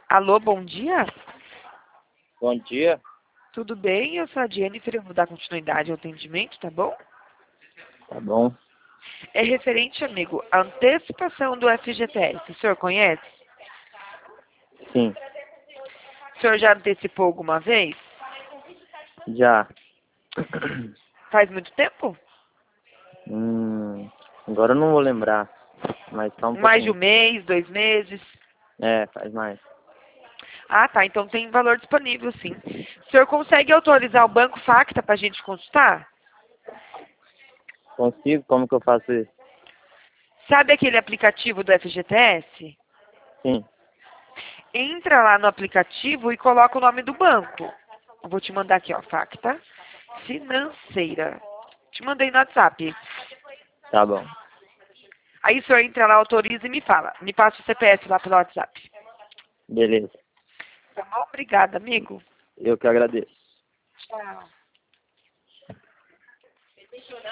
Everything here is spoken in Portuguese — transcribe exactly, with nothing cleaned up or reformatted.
Alô, bom dia? Bom dia. Tudo bem? Eu sou a Jennifer, eu vou dar continuidade ao atendimento, tá bom? Tá bom. É referente, amigo, à antecipação do F G T S. O senhor conhece? Sim, O senhor já antecipou alguma vez? já. Faz muito tempo? Hum, agora eu não vou lembrar, mas tá um Mais de um pouquinho. mês, dois meses? É, faz mais. Ah, tá. Então tem valor disponível, sim. O senhor consegue autorizar o Banco Facta para a gente consultar? Consigo? Como que eu faço isso? Sabe aquele aplicativo do F G T S? Sim, Entra lá no aplicativo e coloca o nome do banco. Eu vou te mandar aqui, ó, Facta Financeira. Te mandei no WhatsApp. tá bom. Aí o senhor entra lá, autoriza e me fala. Me passa o C P F lá pelo WhatsApp. Beleza. Tá bom? Obrigada, amigo. Eu que agradeço. Tchau.